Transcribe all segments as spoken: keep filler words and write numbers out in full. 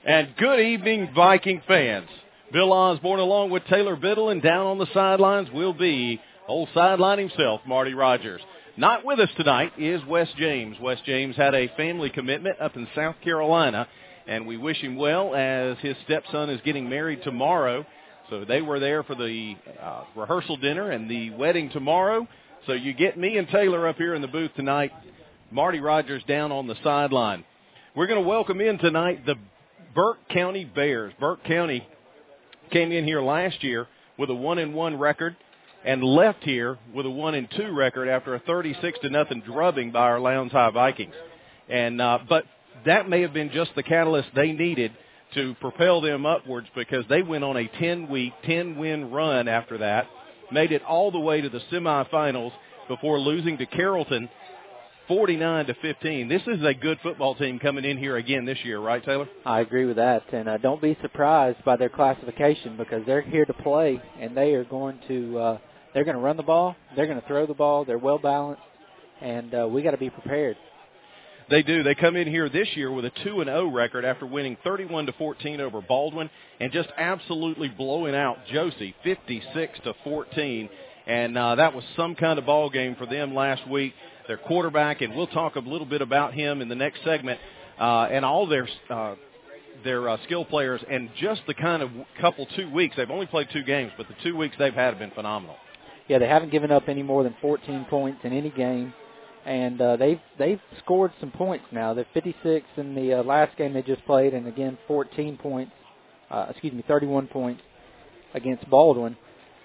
And good evening, Viking fans. Bill Osborne along with Taylor Biddle, and down on the sidelines will be old sideline himself, Marty Rogers. Not with us tonight is Wes James. Wes James had a family commitment up in South Carolina, and we wish him well as his stepson is getting married tomorrow. So they were there for the uh, rehearsal dinner and the wedding tomorrow. So you get me and Taylor up here in the booth tonight, Marty Rogers down on the sideline. We're going to welcome in tonight the Burke County Bears. Burke County came in here last year with a one and one record and left here with a one and two record after a thirty-six to nothing drubbing by our Lowndes High Vikings. And uh, but that may have been just the catalyst they needed to propel them upwards, because they went on a ten-week, ten-win run after that, made it all the way to the semifinals before losing to Carrollton forty-nine to fifteen. This is a good football team coming in here again this year, right, Taylor? I agree with that, and uh, don't be surprised by their classification, because they're here to play, and they are going to uh, they're going to run the ball, they're going to throw the ball, they're well balanced, and uh, we got to be prepared. They do. They come in here this year with a two and oh record after winning thirty-one to fourteen over Baldwin and just absolutely blowing out Josie fifty-six to fourteen, and uh, that was some kind of ball game for them last week. Their quarterback, and we'll talk a little bit about him in the next segment, uh, and all their uh, their uh, skill players, and just the kind of couple two weeks. They've only played two games, but the two weeks they've had have been phenomenal. Yeah, they haven't given up any more than fourteen points in any game, and uh, they've they've scored some points now. They're fifty-six in the uh, last game they just played, and again fourteen points, uh, excuse me, thirty-one points against Baldwin.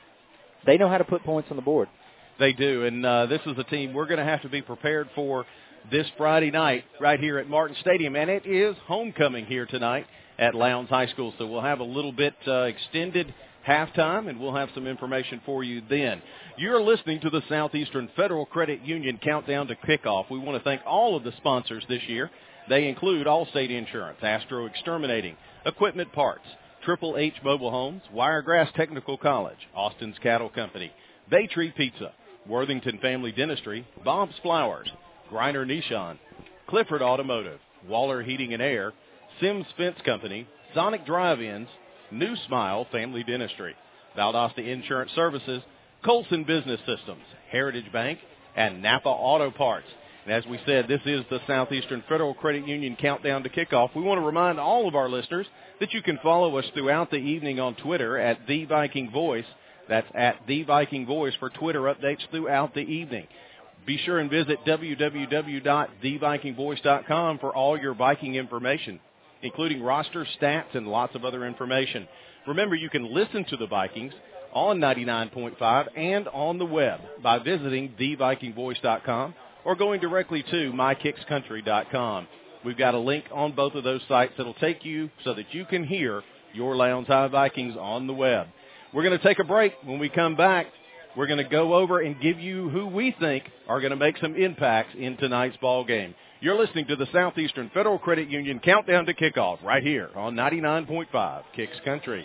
They know how to put points on the board. They do, and uh, this is a team we're going to have to be prepared for this Friday night right here at Martin Stadium, and it is homecoming here tonight at Lowndes High School, so we'll have a little bit uh, extended halftime, and we'll have some information for you then. You're listening to the Southeastern Federal Credit Union Countdown to Kickoff. We want to thank all of the sponsors this year. They include Allstate Insurance, Astro Exterminating, Equipment Parts, Triple H Mobile Homes, Wiregrass Technical College, Austin's Cattle Company, Baytree Pizza, Worthington Family Dentistry, Bob's Flowers, Griner Nishan, Clifford Automotive, Waller Heating and Air, Sims Fence Company, Sonic Drive-Ins, New Smile Family Dentistry, Valdosta Insurance Services, Colson Business Systems, Heritage Bank, and Napa Auto Parts. And as we said, this is the Southeastern Federal Credit Union Countdown to Kickoff. We want to remind all of our listeners that you can follow us throughout the evening on Twitter at The Viking Voice. That's at The Viking Voice for Twitter updates throughout the evening. Be sure and visit w w w dot the viking voice dot com for all your Viking information, including roster, stats, and lots of other information. Remember, you can listen to the Vikings on ninety-nine point five and on the web by visiting the viking voice dot com or going directly to my kicks country dot com. We've got a link on both of those sites that will take you so that you can hear your Lowndes High Vikings on the web. We're going to take a break. When we come back, we're going to go over and give you who we think are going to make some impacts in tonight's ball game. You're listening to the Southeastern Federal Credit Union Countdown to Kickoff right here on ninety-nine point five Kicks Country.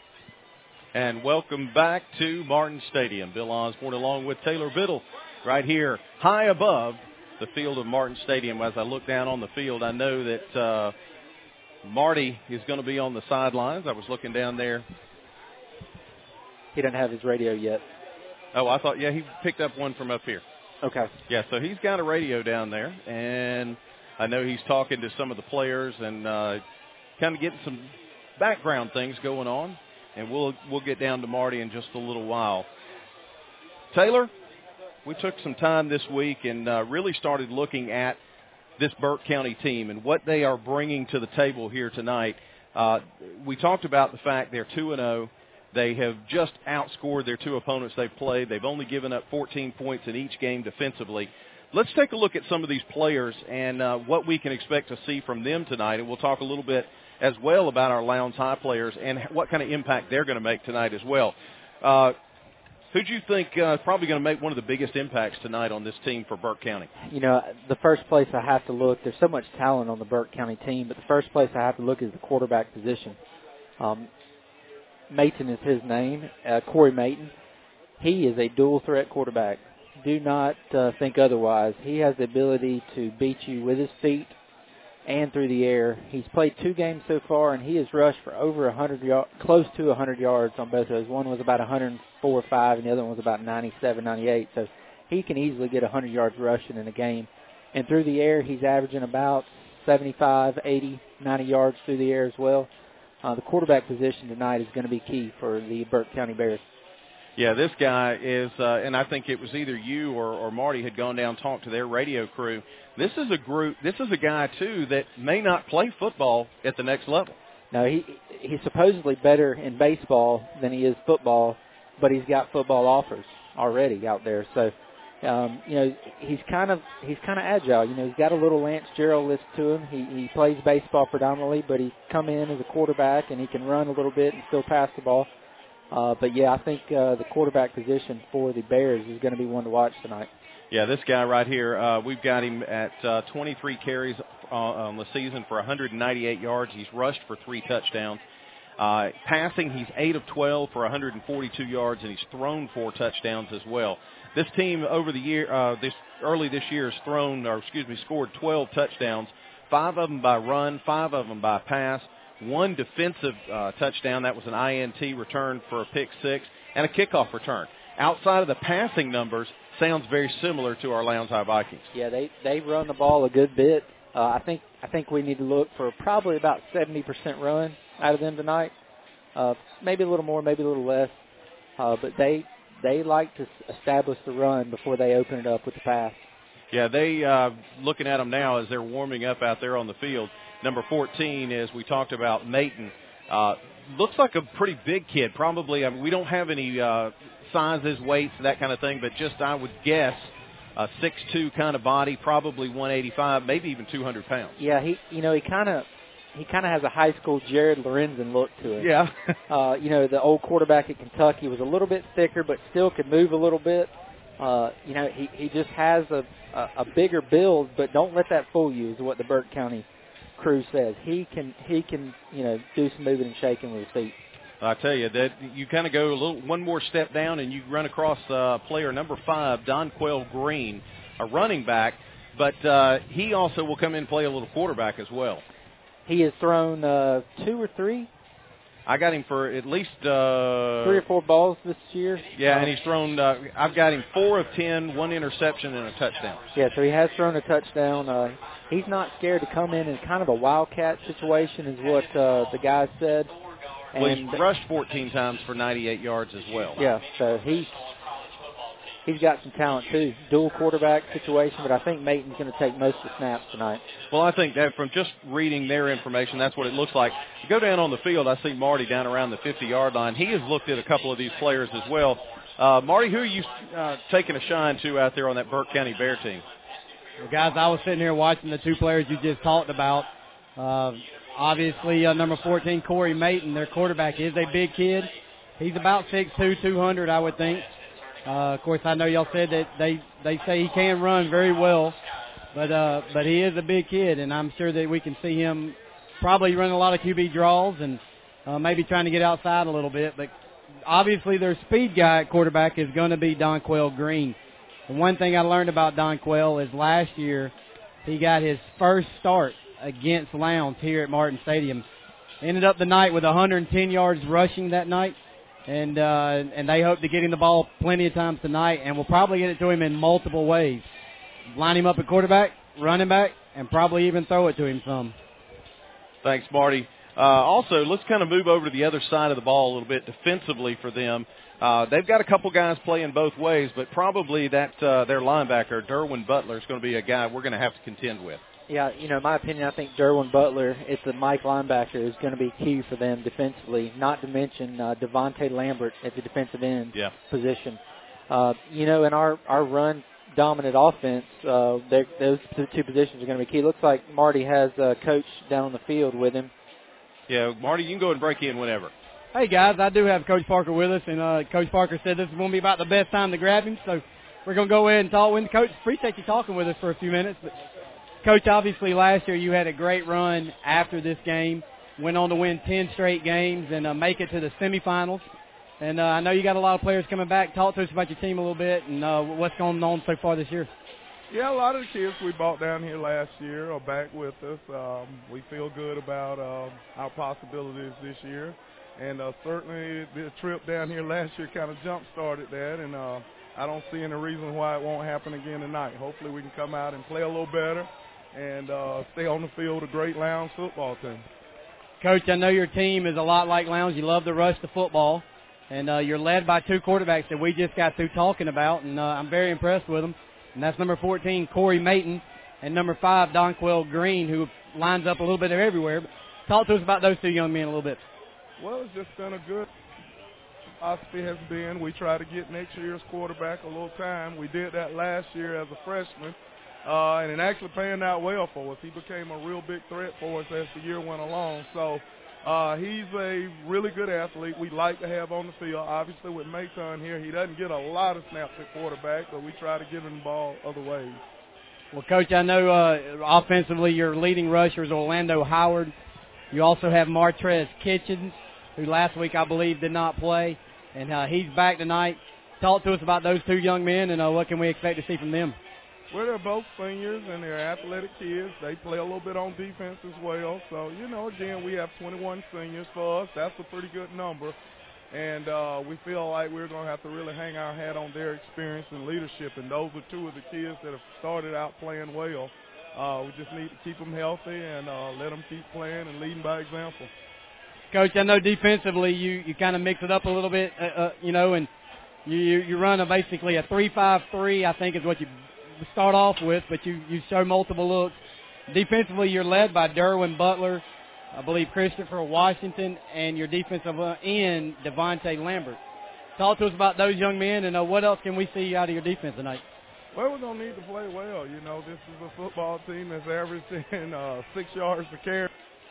And welcome back to Martin Stadium. Bill Osborne along with Taylor Biddle right here high above the field of Martin Stadium. As I look down on the field, I know that uh, Marty is going to be on the sidelines. I was looking down there. He doesn't have his radio yet. Oh, I thought, yeah, he picked up one from up here. Okay. Yeah, so he's got a radio down there, and I know he's talking to some of the players and uh, kind of getting some background things going on, and we'll we'll get down to Marty in just a little while. Taylor, we took some time this week and uh, really started looking at this Burke County team and what they are bringing to the table here tonight. Uh, we talked about the fact they're two and oh. They have just outscored their two opponents they've played. They've only given up fourteen points in each game defensively. Let's take a look at some of these players and uh, what we can expect to see from them tonight. And we'll talk a little bit as well about our Lowndes High players and what kind of impact they're going to make tonight as well. Uh, who do you think uh, is probably going to make one of the biggest impacts tonight on this team for Burke County? You know, the first place I have to look, there's so much talent on the Burke County team, but the first place I have to look is the quarterback position. Um, Mayton is his name, uh, Corey Mayton. He is a dual-threat quarterback. Do not uh, think otherwise. He has the ability to beat you with his feet and through the air. He's played two games so far, and he has rushed for over one hundred yards, close to one hundred yards on both of those. One was about one hundred four or five, and the other one was about ninety-seven, ninety-eight. So he can easily get one hundred yards rushing in a game. And through the air, he's averaging about seventy-five, eighty, ninety yards through the air as well. Uh, the quarterback position tonight is going to be key for the Burke County Bears. Yeah, this guy is, uh, and I think it was either you or, or Marty had gone down and talked to their radio crew. This is a group, this is a guy, too, that may not play football at the next level. No, he he's supposedly better in baseball than he is football, but he's got football offers already out there. So, um, you know, he's kind of he's kind of agile. You know, he's got a little Lance Gerald list to him. He he plays baseball predominantly, but he's come in as a quarterback, and he can run a little bit and still pass the ball. Uh, but, yeah, I think uh, the quarterback position for the Bears is going to be one to watch tonight. Yeah, this guy right here, uh, we've got him at uh, twenty-three carries uh, on the season for one hundred ninety-eight yards. He's rushed for three touchdowns. Uh, passing, he's eight of twelve for one hundred forty-two yards, and he's thrown four touchdowns as well. This team over the year, uh, this early this year, has thrown, or excuse me, scored twelve touchdowns, five of them by run, five of them by pass. One defensive uh, touchdown, that was an I N T return for a pick six, and a kickoff return. Outside of the passing numbers, sounds very similar to our Lowndes High Vikings. Yeah, they they run the ball a good bit. Uh, I think I think we need to look for probably about seventy percent run out of them tonight. Uh, maybe a little more, maybe a little less. Uh, but they they like to establish the run before they open it up with the pass. Yeah, they uh, looking at them now as they're warming up out there on the field. Number fourteen, as we talked about, Maton, uh, looks like a pretty big kid. Probably, I mean, we don't have any uh, sizes, weights, that kind of thing, but just I would guess a six two kind of body, probably one eighty-five, maybe even two hundred pounds. Yeah, he you know he kind of he kind of has a high school Jared Lorenzen look to him. Yeah. uh, you know, the old quarterback at Kentucky was a little bit thicker, but still could move a little bit. Uh, you know, he he just has a, a a bigger build, but don't let that fool you. Is what the Burke County crew says. He can he can you know do some moving and shaking with his feet. I tell you that you kind of go a little one more step down and you run across uh, player number five, Donquell Green, a running back, but uh, he also will come in and play a little quarterback as well. He has thrown uh, two or three. I got him for at least uh, three or four balls this year. Yeah, and he's thrown. Uh, I've got him four of ten, one interception and a touchdown. Yeah, so he has thrown a touchdown. Uh, he's not scared to come in in kind of a wildcat situation, is what uh, the guys said. Well, and he's rushed fourteen times for ninety-eight yards as well. Yeah, so he's he's got some talent too. Dual quarterback situation, but I think Maton's going to take most of the snaps tonight. Well, I think that from just reading their information, that's what it looks like. You go down on the field, I see Marty down around the fifty-yard line. He has looked at a couple of these players as well. Uh, Marty, who are you uh, taking a shine to out there on that Burke County Bear team? Well, guys, I was sitting here watching the two players you just talked about. Uh, obviously, uh, number fourteen, Corey Maton, their quarterback, is a big kid. He's about six two, two hundred, I would think. Uh, of course, I know y'all said that they, they say he can run very well, but uh, but he is a big kid, and I'm sure that we can see him probably running a lot of Q B draws and uh, maybe trying to get outside a little bit. But obviously, their speed guy at quarterback is going to be Donquell Green. And one thing I learned about Donquell is last year he got his first start against Lowndes here at Martin Stadium. Ended up the night with one hundred ten yards rushing that night. And uh, and they hope to get him the ball plenty of times tonight, and we'll probably get it to him in multiple ways. Line him up at quarterback, running back, and probably even throw it to him some. Thanks, Marty. Uh, also, let's kind of move over to the other side of the ball a little bit defensively for them. Uh, they've got a couple guys playing both ways, but probably that uh, their linebacker, Derwin Butler, is going to be a guy we're going to have to contend with. Yeah, you know, in my opinion, I think Derwin Butler, it's a Mike linebacker, is going to be key for them defensively, not to mention uh, Devontae Lambert at the defensive end yeah. position. Uh, you know, in our, our run-dominant offense, uh, those two positions are going to be key. Looks like Marty has a coach down on the field with him. Yeah, Marty, you can go and break in whenever. Hey, guys, I do have Coach Parker with us, and uh, Coach Parker said this is going to be about the best time to grab him, so we're going to go ahead and talk with him. Coach, appreciate you talking with us for a few minutes, but Coach, obviously last year you had a great run after this game, went on to win ten straight games and uh, make it to the semifinals. And uh, I know you got a lot of players coming back. Talk to us about your team a little bit and uh, what's going on so far this year. Yeah, a lot of the kids we brought down here last year are back with us. Um, we feel good about uh, our possibilities this year. And uh, certainly the trip down here last year kind of jump-started that, and uh, I don't see any reason why it won't happen again tonight. Hopefully we can come out and play a little better and uh, stay on the field with a great Lowndes football team. Coach, I know your team is a lot like Lowndes. You love to rush the football, and uh, you're led by two quarterbacks that we just got through talking about, and uh, I'm very impressed with them. And that's number fourteen, Corey Mayton, and number five, Donquell Green, who lines up a little bit of everywhere. But talk to us about those two young men a little bit. Well, it's just been a good philosophy has been we try to get next year's quarterback a little time. We did that last year as a freshman, uh, and it actually panned out well for us. He became a real big threat for us as the year went along. So uh, he's a really good athlete we like to have on the field. Obviously, with Mayton here, he doesn't get a lot of snaps at quarterback, but we try to give him the ball other ways. Well, Coach, I know uh, offensively your leading rusher is Orlando Howard. You also have Martrez Kitchens, who last week I believe did not play, and uh, he's back tonight. Talk to us about those two young men, and uh, what can we expect to see from them? Well, they're both seniors, and they're athletic kids. They play a little bit on defense as well. So, you know, again, we have twenty-one seniors for us. That's a pretty good number. And uh, we feel like we're going to have to really hang our hat on their experience and leadership. And those are two of the kids that have started out playing well. Uh, we just need to keep them healthy and uh, let them keep playing and leading by example. Coach, I know defensively you, you kind of mix it up a little bit, uh, uh, you know, and you, you, you run a basically a three five three, I think is what you start off with, but you, you show multiple looks. Defensively, you're led by Derwin Butler, I believe Christopher Washington, and your defensive end, Devontae Lambert. Talk to us about those young men, and uh, what else can we see out of your defense tonight? Well, we're going to need to play well. You know, this is a football team that's averaging uh, six yards per carry.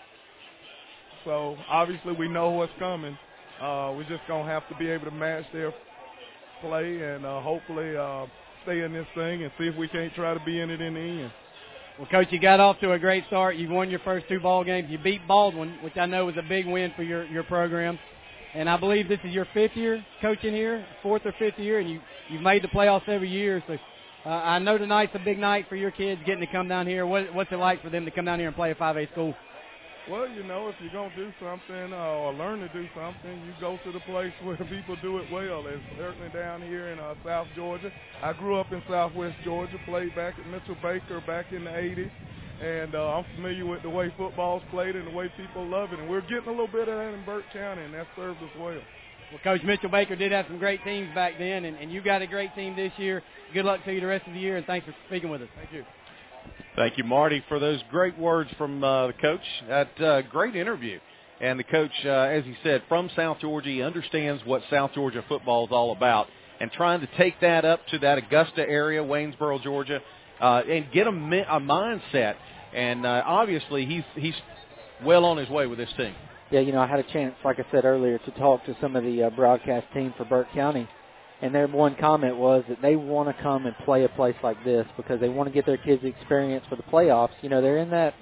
So, obviously, we know what's coming. Uh, we're just going to have to be able to match their play and uh, hopefully uh, stay in this thing and see if we can't try to be in it in the end. Well, Coach, you got off to a great start. You've won your first two ball games. You beat Baldwin, which I know was a big win for your, your program. And I believe this is your fifth year coaching here, fourth or fifth year, and you, you've made the playoffs every year. So uh, I know tonight's a big night for your kids getting to come down here. What, what's it like for them to come down here and play a five A school? Well, you know, if you're going to do something uh, or learn to do something, you go to the place where people do it well. It's certainly down here in uh, South Georgia. I grew up in Southwest Georgia, played back at Mitchell Baker back in the eighties, and uh, I'm familiar with the way football's played and the way people love it. And we're getting a little bit of that in Burke County, and that served us well. Well, Coach, Mitchell Baker did have some great teams back then, and, and you got a great team this year. Good luck to you the rest of the year, and thanks for speaking with us. Thank you. Thank you, Marty, for those great words from uh, the coach. That uh, great interview. And the coach, uh, as he said, from South Georgia, he understands what South Georgia football is all about. And trying to take that up to that Augusta area, Waynesboro, Georgia, uh, and get a, mi- a mindset. And uh, obviously he's he's well on his way with this team. Yeah, you know, I had a chance, like I said earlier, to talk to some of the uh, broadcast team for Burke County. And their one comment was that they want to come and play a place like this because they want to get their kids the experience for the playoffs. You know, they're in that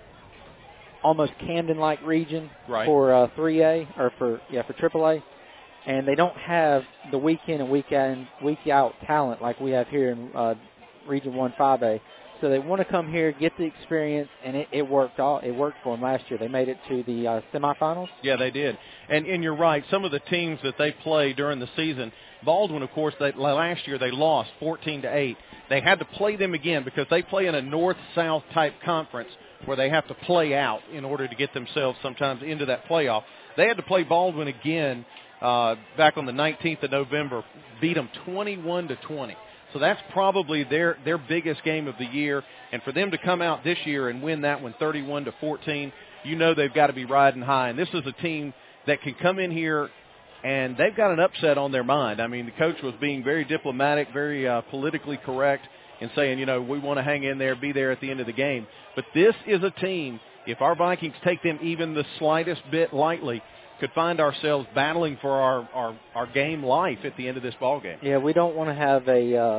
almost Camden-like region right. for uh, three A or for yeah for triple A, and they don't have the week in and week in week out talent like we have here in uh, Region one five A. So they want to come here, get the experience, and it, it worked. All it worked for them last year. They made it to the uh, semifinals. Yeah, they did. And and you're right. Some of the teams that they played during the season, Baldwin, of course, they, last year they lost fourteen to eight. They had to play them again because they play in a north-south type conference where they have to play out in order to get themselves sometimes into that playoff. They had to play Baldwin again uh, back on the nineteenth of November, beat them twenty-one to twenty. So that's probably their, their biggest game of the year. And for them to come out this year and win that one thirty-one to fourteen, you know they've got to be riding high. And this is a team that can come in here and they've got an upset on their mind. I mean, the coach was being very diplomatic, very uh, politically correct in saying, you know, we want to hang in there, be there at the end of the game. But this is a team, if our Vikings take them even the slightest bit lightly, could find ourselves battling for our, our, our game life at the end of this ball game. Yeah, we don't want to have a, uh,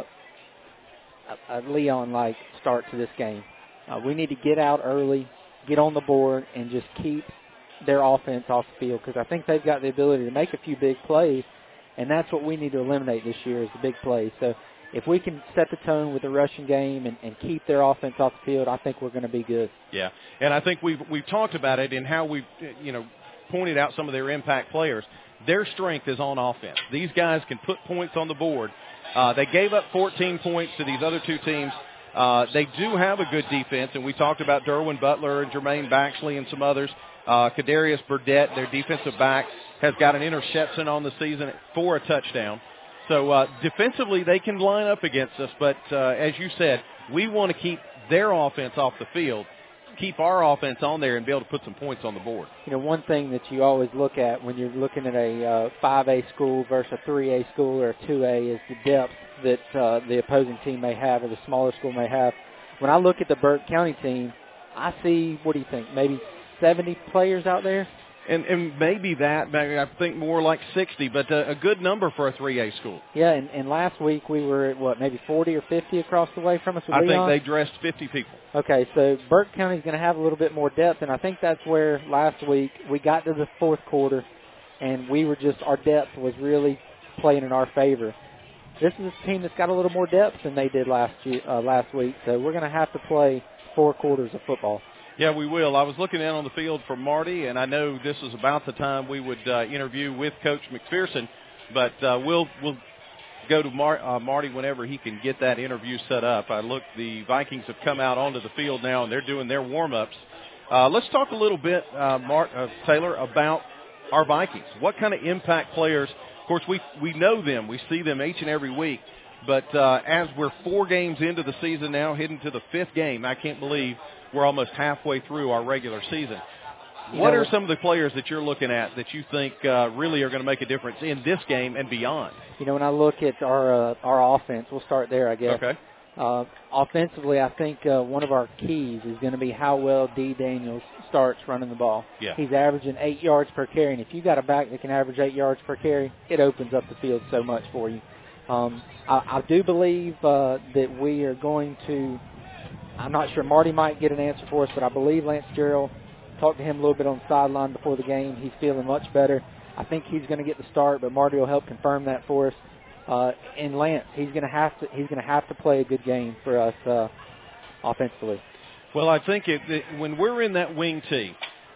a, a Leon-like start to this game. Uh, we need to get out early, get on the board, and just keep their offense off the field because I think they've got the ability to make a few big plays, and that's what we need to eliminate this year is the big plays. So if we can set the tone with the rushing game and, and keep their offense off the field, I think we're going to be good. Yeah, and I think we've we've talked about it in how we've you know pointed out some of their impact players. Their strength is on offense. These guys can put points on the board. Uh, they gave up fourteen points to these other two teams. Uh, they do have a good defense, and we talked about Derwin Butler and Jermaine Baxley and some others. Uh, Kadarius Burdett, their defensive back, has got an interception on the season for a touchdown. So uh, defensively, they can line up against us, but uh, as you said, we want to keep their offense off the field, keep our offense on there, and be able to put some points on the board. You know, one thing that you always look at when you're looking at a uh, five A school versus a three A school or a two A is the depth that uh, the opposing team may have or the smaller school may have. When I look at the Burke County team, I see, what do you think, maybe seventy players out there? And, and maybe that, maybe I think more like sixty, but a, a good number for a three A school. Yeah, and, and last week we were at, what, maybe forty or fifty across the way from us with I Leon? think they dressed fifty people. Okay, so Burke County's going to have a little bit more depth, and I think that's where last week we got to the fourth quarter, and we were just, our depth was really playing in our favor. This is a team that's got a little more depth than they did last year, uh, last week, so we're going to have to play four quarters of football. Yeah, we will. I was looking in on the field for Marty, and I know this is about the time we would uh, interview with Coach McPherson, but uh, we'll we'll go to Mar- uh, Marty whenever he can get that interview set up. I look, the Vikings have come out onto the field now, and they're doing their warm-ups. Uh, let's talk a little bit, uh, Mark, uh, Taylor, about our Vikings. What kind of impact players? Of course, we we know them. We see them each and every week. But uh, as we're four games into the season now, heading to the fifth game, I can't believe we're almost halfway through our regular season. You what know, are some of the players that you're looking at that you think uh, really are going to make a difference in this game and beyond? You know, when I look at our uh, our offense, we'll start there, I guess. Okay. Uh, offensively, I think uh, one of our keys is going to be how well D. Daniels starts running the ball. Yeah. He's averaging eight yards per carry, and if you got a back that can average eight yards per carry, it opens up the field so much for you. Um, I, I do believe uh, that we are going to, I'm not sure, Marty might get an answer for us, but I believe Lance Gerald, talked to him a little bit on the sideline before the game. He's feeling much better. I think he's going to get the start, but Marty will help confirm that for us. Uh, and Lance, he's going to have to he's going to have to play a good game for us uh, offensively. Well, I think it, it, when we're in that wing T,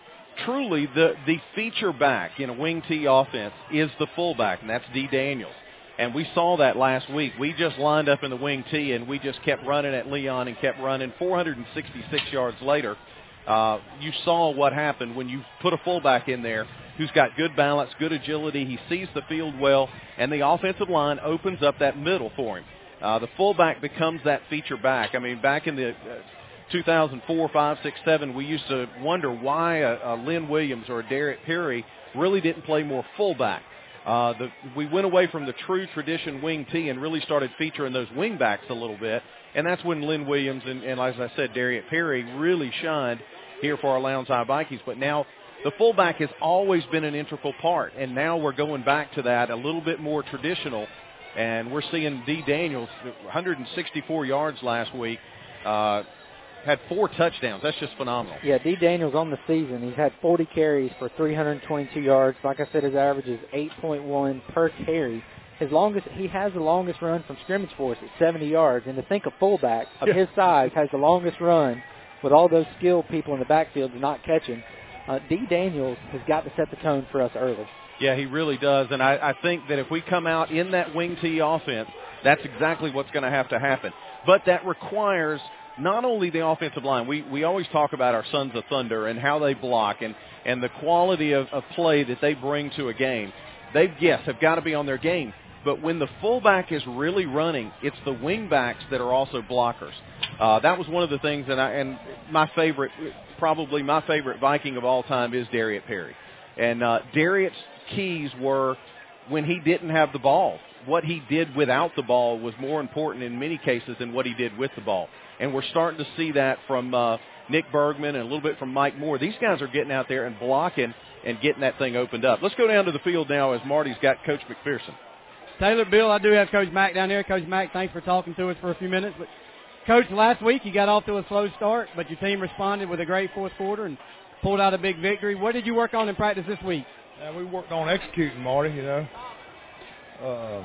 truly the the feature back in a wing T offense is the fullback, and that's D. Daniels. And we saw that last week. We just lined up in the wing T, and we just kept running at Leon and kept running. four hundred sixty-six yards later, uh, you saw what happened when you put a fullback in there who's got good balance, good agility. He sees the field well, and the offensive line opens up that middle for him. Uh, the fullback becomes that feature back. I mean, back in the uh, two thousand four, five, six, seven, we used to wonder why a, a Lynn Williams or a Derek Perry really didn't play more fullback. Uh, the, we went away from the true tradition wing T and really started featuring those wing backs a little bit, and that's when Lynn Williams and, and as I said, Derek Perry really shined here for our Lowndes High Vikings. But now the fullback has always been an integral part, and now we're going back to that a little bit more traditional, and we're seeing D. Daniels, one hundred sixty-four yards last week, uh, had four touchdowns. That's just phenomenal. Yeah, D. Daniels on the season, he's had forty carries for three hundred twenty-two yards. Like I said, his average is eight point one per carry. His longest, he has the longest run from scrimmage for us at seventy yards. And to think a fullback of his size has the longest run with all those skilled people in the backfield not catching, uh, D. Daniels has got to set the tone for us early. Yeah, he really does. And I, I think that if we come out in that wing T offense, that's exactly what's going to have to happen. But that requires not only the offensive line. We we always talk about our Sons of Thunder and how they block and, and the quality of, of play that they bring to a game. They, yes, have got to be on their game. But when the fullback is really running, it's the wingbacks that are also blockers. Uh, that was one of the things, that I, and my favorite, probably my favorite Viking of all time is Derek Perry. And uh, Derek's keys were when he didn't have the ball. What he did without the ball was more important in many cases than what he did with the ball. And we're starting to see that from uh, Nick Bergman and a little bit from Mike Moore. These guys are getting out there and blocking and getting that thing opened up. Let's go down to the field now as Marty's got Coach McPherson. Taylor, Bill, I do have Coach Mack down there. Coach Mack, thanks for talking to us for a few minutes. But Coach, last week you got off to a slow start, but your team responded with a great fourth quarter and pulled out a big victory. What did you work on in practice this week? Uh, we worked on executing, Marty, you know. Uh,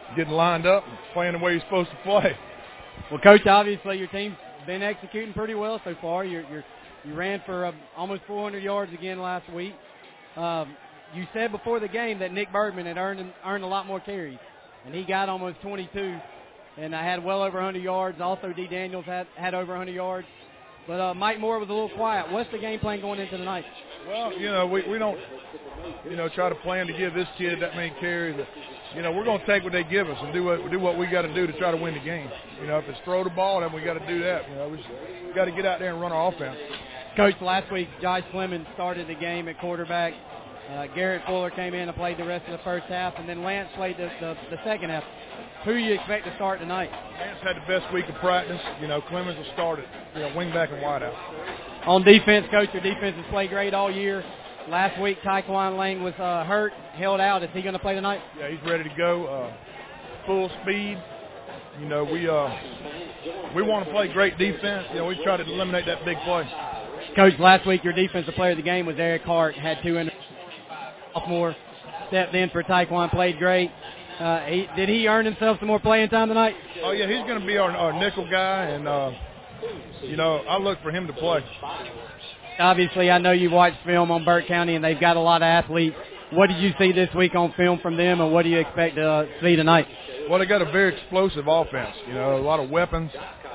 getting lined up and playing the way you're supposed to play. Well, Coach, obviously your team's been executing pretty well so far. You're, you're, you ran for uh, almost four hundred yards again last week. Um, you said before the game that Nick Bergman had earned earned a lot more carries, and he got almost twenty-two, and I had well over one hundred yards. Also, D. Daniels had, had over one hundred yards. But uh, Mike Moore was a little quiet. What's the game plan going into the night? Well, you know, we, we don't, you know, try to plan to give this kid that many carries. You know, we're going to take what they give us and do what do what we got to do to try to win the game. You know, if it's throw the ball, then we got to do that. You know, we got to get out there and run our offense. Coach, last week Josh Fleming started the game at quarterback. Uh, Garrett Fuller came in and played the rest of the first half, and then Lance played the, the, the second half. Who do you expect to start tonight? Lance had the best week of practice. You know, Clemens will start it. You know, wing back and wide out. On defense, Coach, your defense has played great all year. Last week, Taekwon Lang was uh, hurt, held out. Is he going to play tonight? Yeah, he's ready to go. Uh, full speed. You know, we uh, we want to play great defense. You know, we try to eliminate that big play. Coach, last week your defensive player of the game was Eric Hart. Had two in sophomore. Stepped in for Taekwon, played great. Uh, he, did he earn himself some more playing time tonight? Oh, yeah, he's going to be our, our nickel guy, and, uh, you know, I look for him to play. Obviously, I know you watched film on Burke County, and they've got a lot of athletes. What did you see this week on film from them, and what do you expect to uh, see tonight? Well, they got a very explosive offense, you know, a lot of weapons.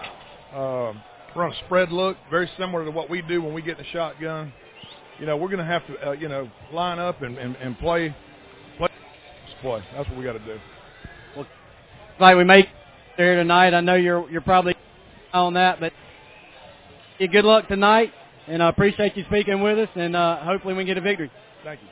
Uh, run a spread look, very similar to what we do when we get in the shotgun. You know, we're going to have to, uh, you know, line up and, and, and play, play, play. That's what we got to do. Well, like we make there tonight, I know you're you're probably on that, but yeah, good luck tonight, and I appreciate you speaking with us, and uh, hopefully we can get a victory. Thank you.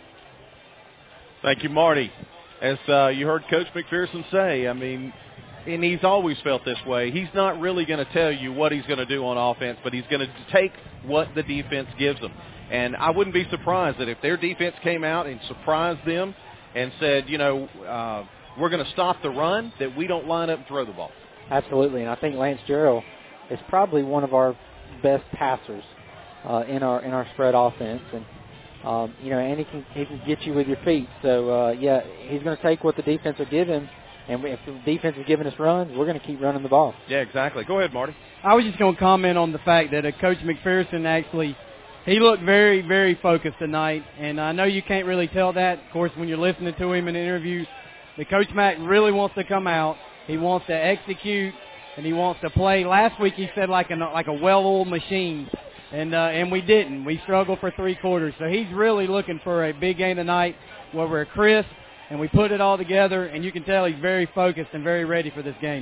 Thank you, Marty. As uh, you heard Coach McPherson say, I mean, and he's always felt this way. He's not really going to tell you what he's going to do on offense, but he's going to take what the defense gives them. And I wouldn't be surprised that if their defense came out and surprised them and said, you know, uh, we're going to stop the run, that we don't line up and throw the ball. Absolutely, and I think Lance Jarrell is probably one of our best passers uh, in our in our spread offense, and um, you know, and he can he can get you with your feet. So uh, yeah, he's going to take what the defense will give him, and if the defense is giving us runs, we're going to keep running the ball. Yeah, exactly. Go ahead, Marty. I was just going to comment on the fact that uh, Coach McPherson actually. He looked very, very focused tonight, and I know you can't really tell that, of course, when you're listening to him in an interview. But Coach Mack really wants to come out. He wants to execute, and he wants to play. Last week he said like a, like a well-oiled machine, and uh, and we didn't. We struggled for three quarters. So he's really looking for a big game tonight where we're crisp, and we put it all together, and you can tell he's very focused and very ready for this game.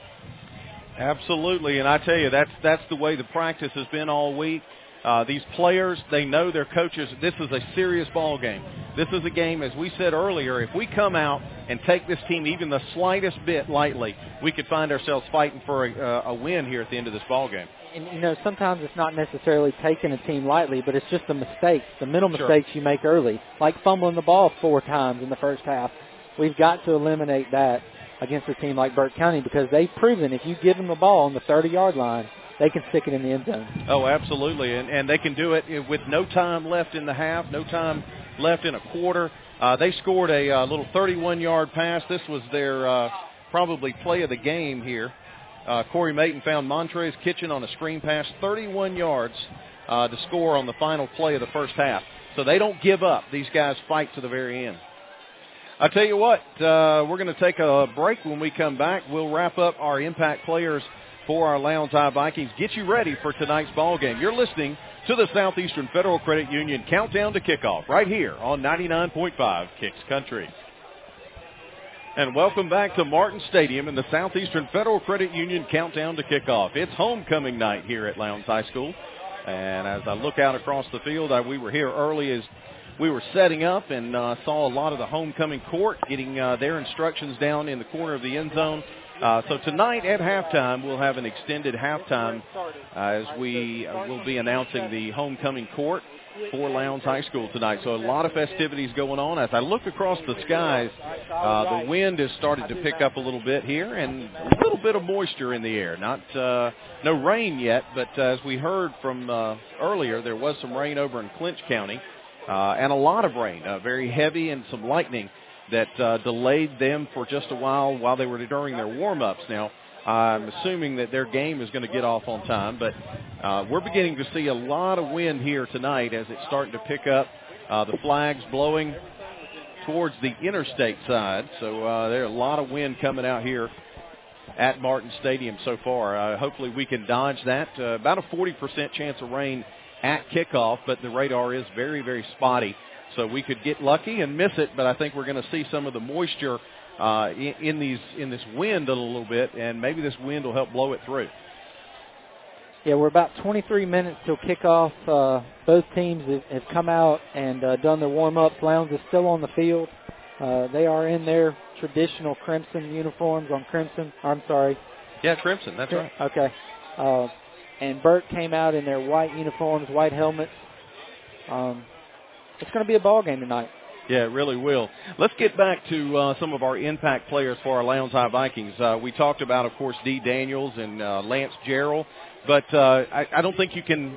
Absolutely, and I tell you, that's that's the way the practice has been all week. Uh, these players, they know their coaches. This is a serious ball game. This is a game, as we said earlier, if we come out and take this team even the slightest bit lightly, we could find ourselves fighting for a, uh, a win here at the end of this ball game. And, you know, sometimes it's not necessarily taking a team lightly, but it's just the mistakes, the mental Sure. mistakes you make early, like fumbling the ball four times in the first half. We've got to eliminate that against a team like Burke County because they've proven if you give them the ball on the thirty-yard line, they can stick it in the end zone. Oh, absolutely, and, and they can do it with no time left in the half, no time left in a quarter. Uh, they scored a uh, little thirty-one-yard pass. This was their uh, probably play of the game here. Uh, Corey Mayton found Montrez Kitchen on a screen pass, thirty-one yards uh, to score on the final play of the first half. So they don't give up. These guys fight to the very end. I tell you what, uh, we're going to take a break. When we come back, we'll wrap up our impact players for our Lowndes High Vikings. Get you ready for tonight's ball game. You're listening to the Southeastern Federal Credit Union Countdown to Kickoff right here on ninety-nine point five Kicks Country. And welcome back to Martin Stadium in the Southeastern Federal Credit Union Countdown to Kickoff. It's homecoming night here at Lowndes High School. And as I look out across the field, I, we were here early as we were setting up and uh, saw a lot of the homecoming court getting uh, their instructions down in the corner of the end zone. Uh, so tonight at halftime, we'll have an extended halftime uh, as we uh, will be announcing the homecoming court for Lowndes High School tonight. So a lot of festivities going on. As I look across the skies, uh, the wind has started to pick up a little bit here and a little bit of moisture in the air. Not uh, no rain yet, but uh, as we heard from uh, earlier, there was some rain over in Clinch County uh, and a lot of rain, uh, very heavy and some lightning that uh, delayed them for just a while while they were during their warm-ups. Now, I'm assuming that their game is going to get off on time, but uh, we're beginning to see a lot of wind here tonight as it's starting to pick up. Uh, the flags blowing towards the interstate side, so uh, there's a lot of wind coming out here at Martin Stadium so far. Uh, hopefully we can dodge that. Uh, about a forty percent chance of rain at kickoff, but the radar is very, very spotty. So we could get lucky and miss it, but I think we're going to see some of the moisture uh, in, in these in this wind a little bit, and maybe this wind will help blow it through. Yeah, we're about twenty-three minutes till kickoff. Uh, both teams have, have come out and uh, done their warm-ups. Lowndes is still on the field. Uh, they are in their traditional crimson uniforms on crimson. I'm sorry. Yeah, crimson, that's right. Okay. Uh, and Burt came out in their white uniforms, white helmets. Um, it's going to be a ball game tonight. Yeah, it really will. Let's get back to uh, some of our impact players for our Lowndes High Vikings. Uh, we talked about, of course, Dee Daniels and uh, Lance Jarrell, but uh, I, I don't think you can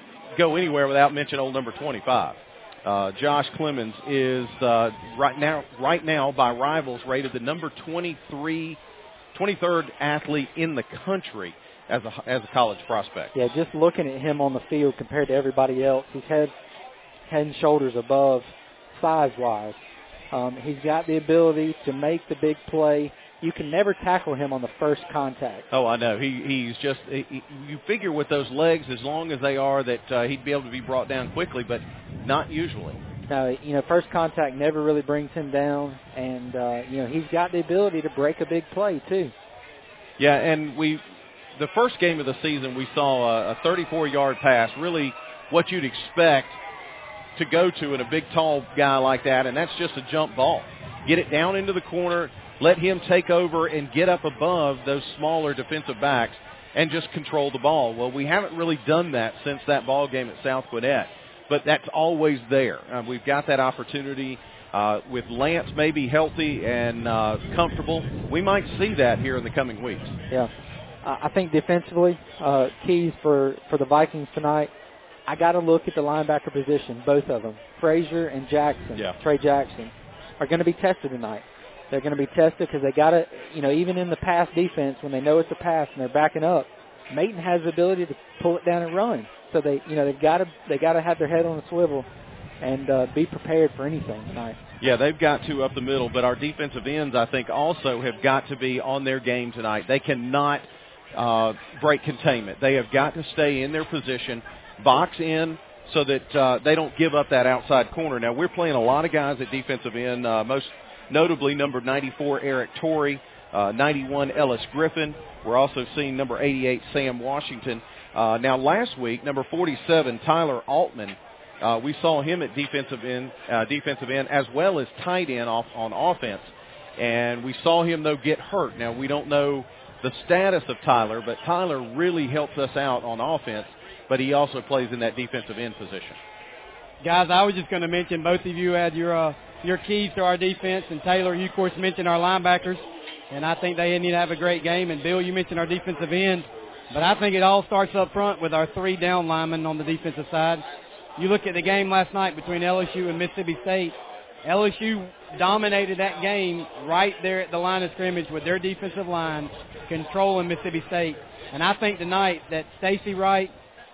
go anywhere without mentioning old number twenty-five. Uh, Josh Clemens is uh, right now, right now by Rivals rated the number twenty-three, twenty-third athlete in the country as a as a college prospect. Yeah, just looking at him on the field compared to everybody else, he's head head and shoulders above size-wise. Um, he's got the ability to make the big play. You can never tackle him on the first contact. Oh, I know. He he's just he, he, you figure with those legs, as long as they are, that uh, he'd be able to be brought down quickly, but not usually. No, you know, first contact never really brings him down, and uh, you know he's got the ability to break a big play too. Yeah, and we the first game of the season we saw a thirty-four yard pass, really what you'd expect to go to in a big, tall guy like that, and that's just a jump ball. Get it down into the corner, let him take over and get up above those smaller defensive backs and just control the ball. Well, we haven't really done that since that ball game at South Gwinnett, but that's always there. Uh, we've got that opportunity. Uh, with Lance maybe healthy and uh, comfortable, we might see that here in the coming weeks. Yeah. I think defensively, uh, keys for, for the Vikings tonight, I got to look at the linebacker position, both of them. Frazier and Jackson, yeah. Trey Jackson, are going to be tested tonight. They're going to be tested because they got to, you know, even in the pass defense, when they know it's a pass and they're backing up, Maton has the ability to pull it down and run. So they, you know, they've got to they got to have their head on a swivel and uh, be prepared for anything tonight. Yeah, they've got to up the middle, but our defensive ends, I think, also have got to be on their game tonight. They cannot uh, break containment. They have got to stay in their position, box in, so that uh, they don't give up that outside corner. Now, we're playing a lot of guys at defensive end, uh, most notably number ninety-four, Eric Torrey, uh, ninety-one, Ellis Griffin. We're also seeing number eighty-eight, Sam Washington. Uh, now, last week, number forty-seven, Tyler Altman, uh, we saw him at defensive end, uh, defensive end as well as tight end off on offense. And we saw him, though, get hurt. Now, we don't know the status of Tyler, but Tyler really helps us out on offense, but he also plays in that defensive end position. Guys, I was just going to mention both of you had your uh, your keys to our defense, and Taylor, you, of course, mentioned our linebackers, and I think they need to have a great game. And, Bill, you mentioned our defensive end, but I think it all starts up front with our three down linemen on the defensive side. You look at the game last night between L S U and Mississippi State. L S U dominated that game right there at the line of scrimmage with their defensive line controlling Mississippi State. And I think tonight that Stacy Wright,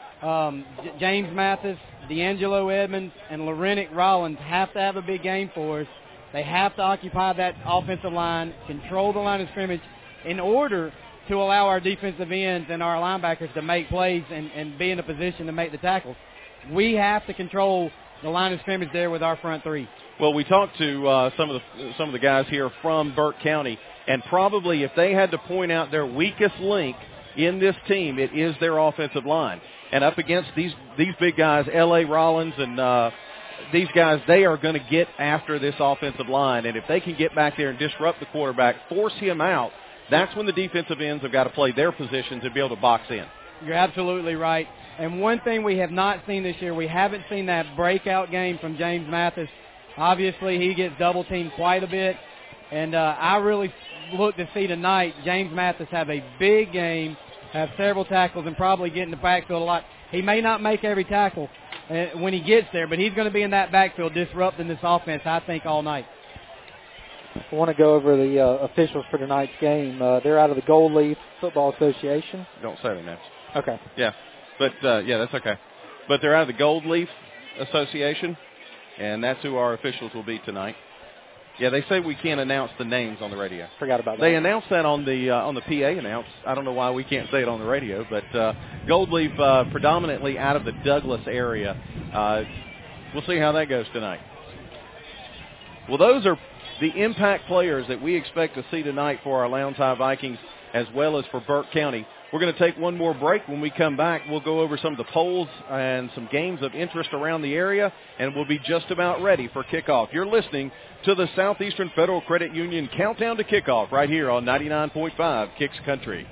um, J- James Mathis, D'Angelo Edmonds, and Lorenick Rollins have to have a big game for us. They have to occupy that offensive line, control the line of scrimmage in order to allow our defensive ends and our linebackers to make plays and, and be in a position to make the tackles. We have to control the line of scrimmage there with our front three. Well, we talked to uh, some of the some of the guys here from Burke County, and probably if they had to point out their weakest link in this team, it is their offensive line. And up against these these big guys, L A Rollins and uh, these guys, they are going to get after this offensive line. And if they can get back there and disrupt the quarterback, force him out, that's when the defensive ends have got to play their positions and be able to box in. You're absolutely right. And one thing we have not seen this year, we haven't seen that breakout game from James Mathis. Obviously, he gets double-teamed quite a bit. And uh, I really look to see tonight James Mathis have a big game, have several tackles, and probably get in the backfield a lot. He may not make every tackle uh, when he gets there, but he's going to be in that backfield disrupting this offense, I think, all night. I want to go over the uh, officials for tonight's game. Uh, they're out of the Gold Leaf Football Association. Don't say their names. Okay. Yeah, but uh, yeah, that's okay. But they're out of the Gold Leaf Association, and that's who our officials will be tonight. Yeah, they say we can't announce the names on the radio. Forgot about that. They announced that on the uh, on the P A announce. I don't know why we can't say it on the radio, but uh, Gold Leaf uh, predominantly out of the Douglas area. Uh, we'll see how that goes tonight. Well, those are the impact players that we expect to see tonight for our Lowndes High Vikings as well as for Burke County. We're going to take one more break. When we come back, we'll go over some of the polls and some games of interest around the area, and we'll be just about ready for kickoff. You're listening to the Southeastern Federal Credit Union Countdown to Kickoff right here on ninety-nine point five Kicks Country.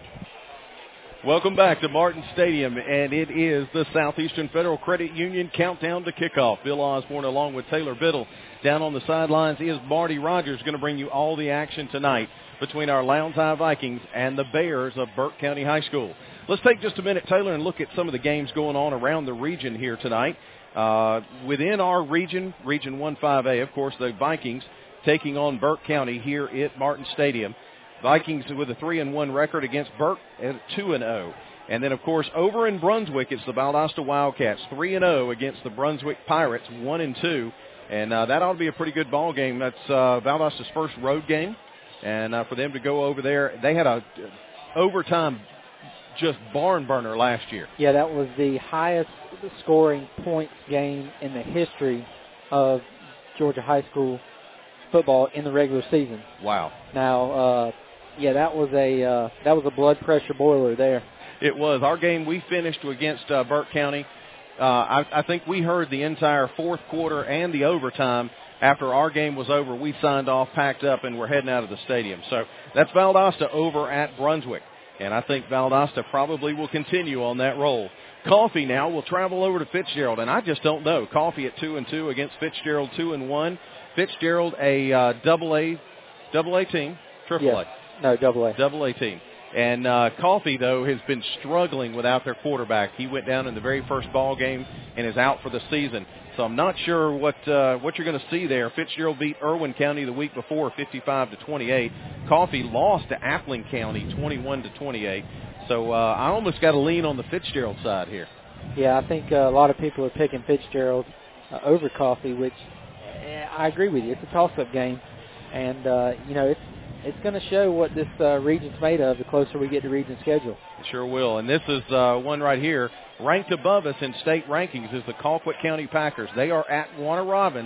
Welcome back to Martin Stadium, and it is the Southeastern Federal Credit Union Countdown to Kickoff. Bill Osborne along with Taylor Biddle. Down on the sidelines is Marty Rogers, going to bring you all the action tonight between our Lowndes High Vikings and the Bears of Burke County High School. Let's take just a minute, Taylor, and look at some of the games going on around the region here tonight. Uh, within our region, Region one five A, of course, the Vikings taking on Burke County here at Martin Stadium. Vikings with a three and one record against Burke at two and oh. And then, of course, over in Brunswick, it's the Valdosta Wildcats, three and oh against the Brunswick Pirates, one and two. And uh, that ought to be a pretty good ball game. That's uh, Valdosta's first road game. And uh, for them to go over there, they had a uh, overtime just barn burner last year. Yeah, that was the highest scoring points game in the history of Georgia high school football in the regular season. Wow. Now, uh, yeah, that was a uh, that was a blood pressure boiler there. It was. Our game we finished against uh, Burke County. Uh, I, I think we heard the entire fourth quarter and the overtime. After our game was over, we signed off, packed up, and we're heading out of the stadium. So that's Valdosta over at Brunswick. And I think Valdosta probably will continue on that roll. Coffee now will travel over to Fitzgerald, and I just don't know. Coffee at two and two against Fitzgerald two and one. Fitzgerald a uh, double A, double A team, triple yes. A. No, double A. Double A team. And uh, Coffee, though, has been struggling without their quarterback. He went down in the very first ball game and is out for the season. So I'm not sure what uh, what you're going to see there. Fitzgerald beat Irwin County the week before, fifty-five to twenty-eight. Coffee lost to Appling County, twenty-one to twenty-eight. So uh, I almost got to lean on the Fitzgerald side here. Yeah, I think uh, a lot of people are picking Fitzgerald uh, over Coffee, which uh, I agree with you. It's a toss-up game, and uh, you know it's it's going to show what this uh, region's made of the closer we get to region schedule. It sure will. And this is uh, one right here. Ranked above us in state rankings is the Colquitt County Packers. They are at Warner Robins,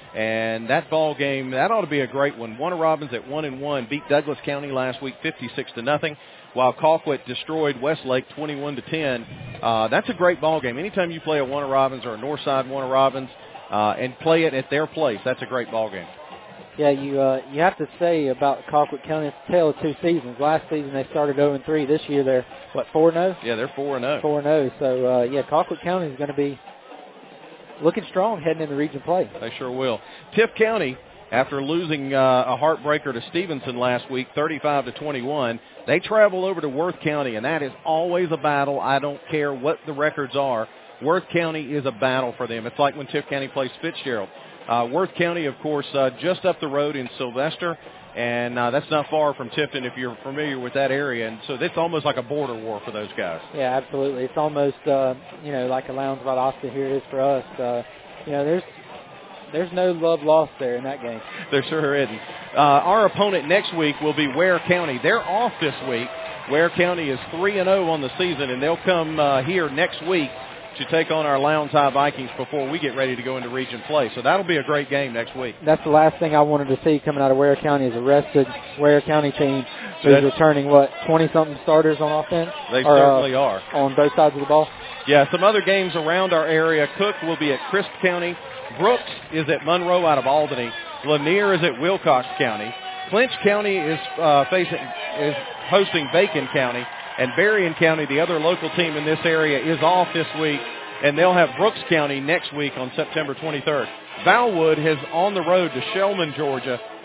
and that ball game, that ought to be a great one. Warner Robins at one and one beat Douglas County last week fifty-six to nothing, while Colquitt destroyed Westlake twenty-one to ten. Uh, that's a great ball game. Anytime you play a Warner Robins or a Northside Warner Robins uh, and play it at their place, that's a great ball game. Yeah, you uh, you have to say about Colquitt County, it's a tale of two seasons. Last season they started oh and three. This year they're, what, four and oh? Yeah, they're four and oh. four and oh. So, uh, yeah, Colquitt County is going to be looking strong heading into region play. They sure will. Tift County, after losing uh, a heartbreaker to Stevenson last week, thirty-five to twenty-one, they travel over to Worth County, and that is always a battle. I don't care what the records are. Worth County is a battle for them. It's like when Tift County plays Fitzgerald. Uh, Worth County, of course, uh, just up the road in Sylvester, and uh, that's not far from Tifton if you're familiar with that area. And so it's almost like a border war for those guys. Yeah, absolutely. It's almost, uh, you know, like a Lowndes Valdosta here it is for us. Uh, you know, there's there's no love lost there in that game. There sure isn't. Uh, our opponent next week will be Ware County. They're off this week. Ware County is three and oh on the season, and they'll come uh, here next week to take on our Lowndes High Vikings before we get ready to go into region play. So that'll be a great game next week. That's the last thing I wanted to see coming out of Ware County is a rested Ware County team who's returning, what, twenty-something starters on offense? They or, certainly uh, are. On both sides of the ball? Yeah, some other games around our area. Cook will be at Crisp County. Brooks is at Monroe out of Albany. Lanier is at Wilcox County. Clinch County is uh, facing is hosting Bacon County. And Berrien County, the other local team in this area, is off this week, and they'll have Brooks County next week on September twenty-third. Valwood has on the road to Shellman, Georgia,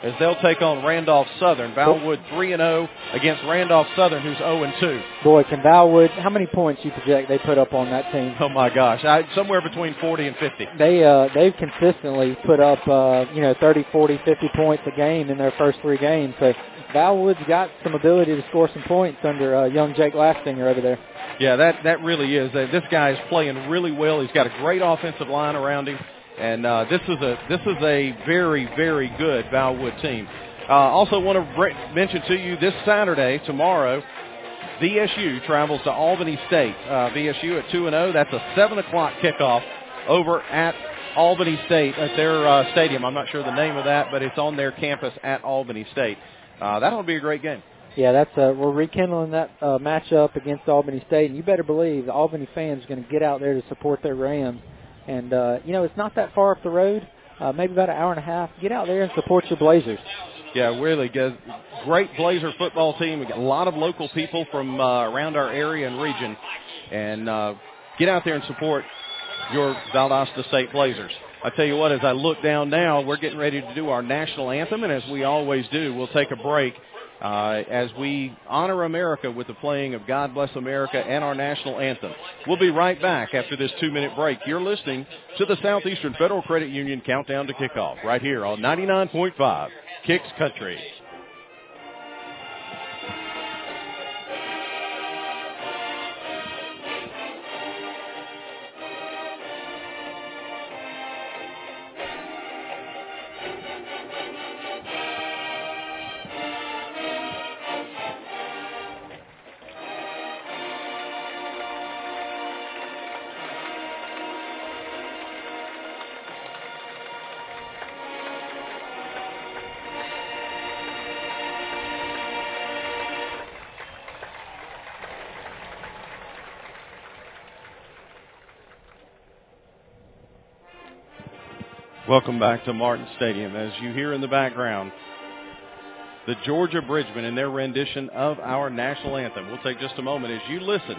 as they'll take on Randolph Southern. Valwood three and oh against Randolph Southern, who's oh and two. Boy, can Valwood, how many points you project they put up on that team? Oh, my gosh, I, somewhere between forty and fifty. They, uh, they've consistently put up, uh, you know, thirty, forty, fifty points a game in their first three games. So Valwood's got some ability to score some points under uh, young Jake Lastinger over there. Yeah, that, that really is. Uh, this guy is playing really well. He's got a great offensive line around him. And uh, this is a this is a very, very good Valwood team. Uh, also want to bre- mention to you this Saturday, tomorrow, V S U travels to Albany State. Uh, V S U at two and oh. That's a seven o'clock kickoff over at Albany State at their uh, stadium. I'm not sure the name of that, but it's on their campus at Albany State. Uh, that'll be a great game. Yeah, that's uh, we're rekindling that uh, matchup against Albany State, and you better believe the Albany fans are going to get out there to support their Rams. And, uh, you know, it's not that far up the road, uh, maybe about an hour and a half. Get out there and support your Blazers. Yeah, really good. Great Blazer football team. We got a lot of local people from uh, around our area and region. And uh, get out there and support your Valdosta State Blazers. I tell you what, as I look down now, we're getting ready to do our national anthem. And as we always do, we'll take a break uh, as we honor America with the playing of God Bless America and our national anthem. We'll be right back after this two-minute break. You're listening to the Southeastern Federal Credit Union Countdown to Kickoff right here on ninety-nine point five Kicks Country. Welcome back to Martin Stadium. As you hear in the background, the Georgia Bridgemen in their rendition of our national anthem. We'll take just a moment as you listen.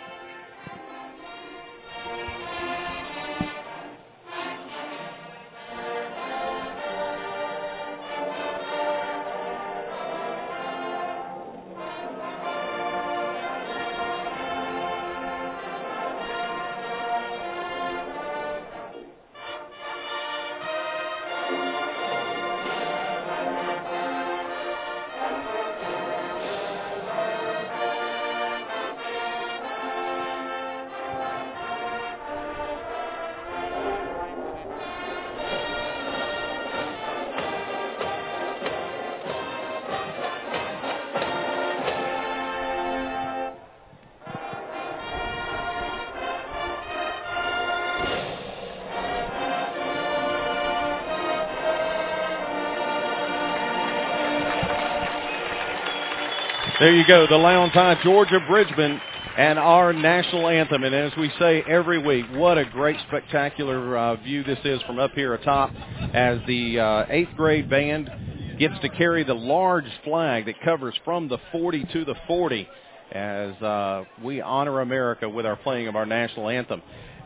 There you go, the Lowndes High Georgia Bridgemen and our national anthem. And as we say every week, what a great, spectacular uh, view this is from up here atop as the uh, eighth grade band gets to carry the large flag that covers from the forty to the forty as uh, we honor America with our playing of our national anthem.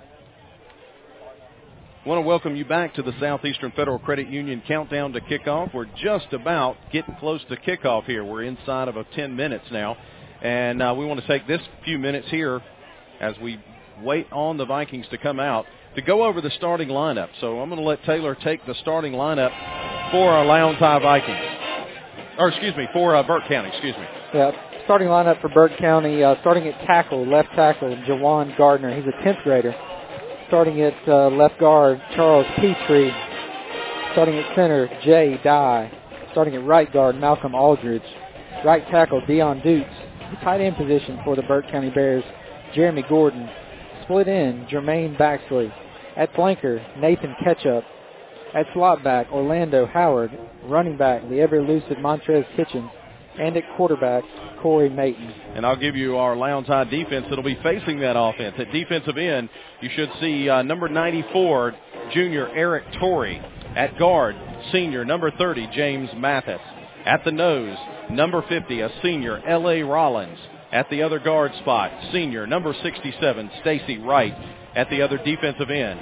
I want to welcome you back to the Southeastern Federal Credit Union Countdown to Kickoff. We're just about getting close to kickoff here. We're inside of a ten minutes now. And uh, we want to take this few minutes here as we wait on the Vikings to come out to go over the starting lineup. So I'm going to let Taylor take the starting lineup for our Lowndes High Vikings. Or, excuse me, for uh, Burke County, excuse me. Yeah, starting lineup for Burke County, uh, starting at tackle, left tackle, Jawan Gardner. He's a tenth grader. Starting at uh, left guard, Charles Petrie. Starting at center, Jay Dye. Starting at right guard, Malcolm Aldridge. Right tackle, Dion Dukes. The tight end position for the Burke County Bears, Jeremy Gordon. Split in, Jermaine Baxley. At flanker, Nathan Ketchup. At slot back, Orlando Howard. Running back, the ever-elusive Montrez Kitchens. And at quarterback, Corey Mayton. And I'll give you our Lowndes High defense that will be facing that offense. At defensive end, you should see uh, number ninety-four, junior Eric Torrey. At guard, senior number thirty, James Mathis. At the nose, number fifty, a senior, L A Rollins. At the other guard spot, senior number sixty-seven, Stacy Wright. At the other defensive end,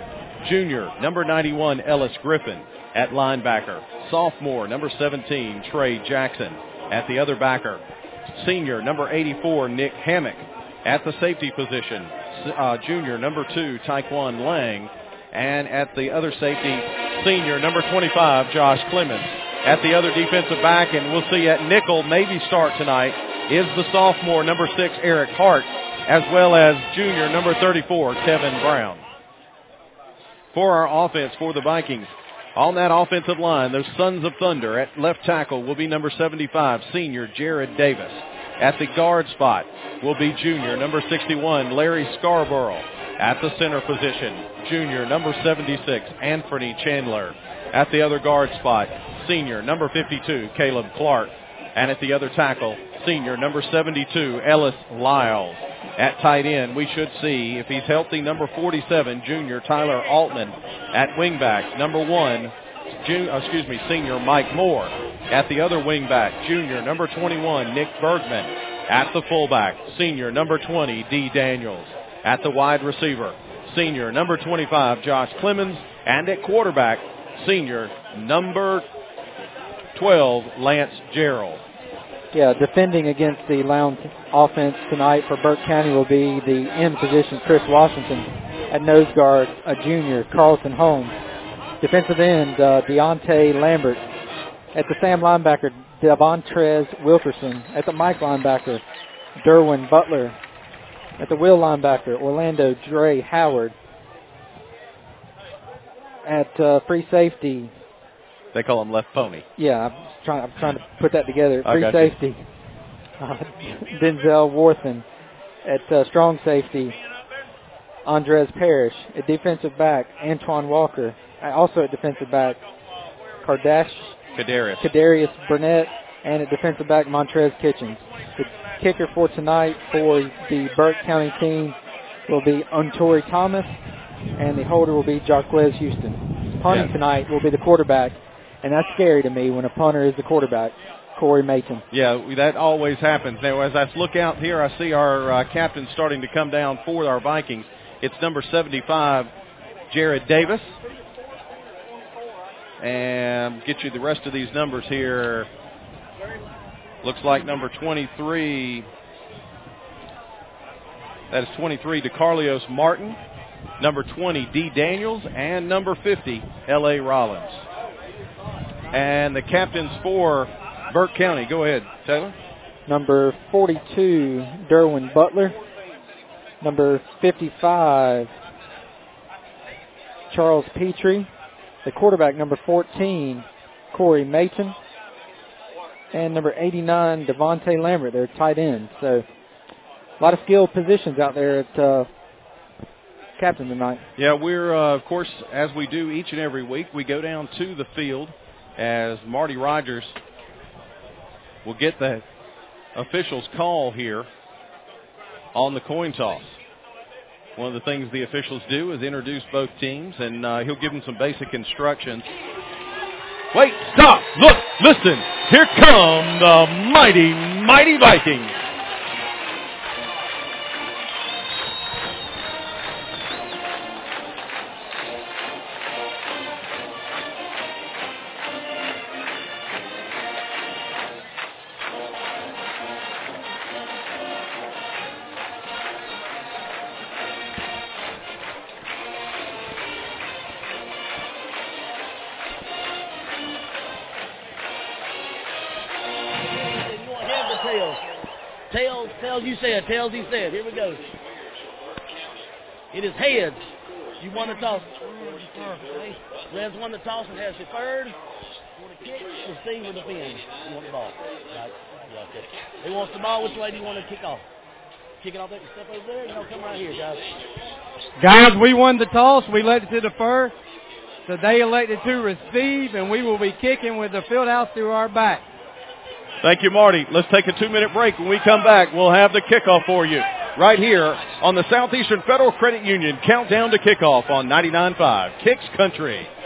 Junior, number ninety-one, Ellis Griffin at linebacker. Sophomore, number seventeen, Trey Jackson at the other backer. Senior, number eighty-four, Nick Hammock at the safety position. Uh, junior, number two, Taekwon Lang. And at the other safety, senior, number twenty-five, Josh Clemens. At the other defensive back, and we'll see at nickel maybe start tonight, is the sophomore, number six, Eric Hart, as well as junior, number thirty-four, Kevin Brown. For our offense for the Vikings, on that offensive line, those Sons of Thunder at left tackle will be number seventy-five, senior Jared Davis. At the guard spot will be junior, number sixty-one, Larry Scarborough. At the center position, junior, number seventy-six, Anthony Chandler. At the other guard spot, senior, number fifty-two, Caleb Clark. And at the other tackle, senior, number seventy-two, Ellis Lyles. At tight end, we should see, if he's healthy, number forty-seven, junior Tyler Altman. At wingback, number one, June, excuse me, senior Mike Moore. At the other wingback, junior number twenty-one, Nick Bergman. At the fullback, senior number twenty, D. Daniels. At the wide receiver, senior number twenty-five, Josh Clemens. And at quarterback, senior number twelve, Lance Gerald. Yeah, defending against the Lowndes offense tonight for Burke County will be the end position, Chris Washington. At nose guard, a junior, Carlton Holmes. Defensive end, uh, Deontay Lambert. At the Sam linebacker, Devontrez Wilkerson. At the Mike linebacker, Derwin Butler. At the Will linebacker, Orlando Dre Howard. At uh, free safety, they call him left pony. Yeah, I'm trying. I'm trying to put that together. Free safety, uh, Denzel Worthen. At uh, strong safety, Andres Parrish. At defensive back, Antoine Walker. Also at defensive back, Kardash, Kadarius. Kadarius Burnett. And at defensive back, Montrez Kitchens. The kicker for tonight for the Burke County team will be Untori Thomas, and the holder will be Jarquez Houston. Punting yeah. tonight will be the quarterback, and that's scary to me when a punter is the quarterback, Corey Mayton. Yeah, that always happens. Now, as I look out here, I see our uh, captain starting to come down for our Vikings. It's number seventy-five, Jared Davis. And get you the rest of these numbers here. Looks like number twenty-three, that is twenty-three, DeCarlios Martin. Number twenty, D. Daniels. And number fifty, L A. Rollins. And the captains for Burke County. Go ahead, Taylor. Number forty-two, Derwin Butler. Number fifty-five, Charles Petrie. The quarterback, number fourteen, Corey Mayton. And number eighty-nine, Devontae Lambert, their tight end. So a lot of skilled positions out there at uh, captain tonight. Yeah, we're, uh, of course, as we do each and every week, we go down to the field as Marty Rogers will get the officials' call here on the coin toss. One of the things the officials do is introduce both teams, and uh, he'll give them some basic instructions. Wait, stop, look, listen. Here come the mighty, mighty Vikings. You said, tails he said. Here we go. It is heads. You want to toss. Red's won the toss and has the third. You want to kick, the Steve or defend. You want the ball. Right. Yeah, okay. He wants the ball. Which way do you want to kick off? Kick it off that step over there? No, come right here, guys. Guys, we won the toss. We elected to defer. So they elected to receive, and we will be kicking with the field house through our back. Thank you, Marty. Let's take a two-minute break. When we come back, we'll have the kickoff for you right here on the Southeastern Federal Credit Union Countdown to Kickoff on ninety-nine point five Kicks Country.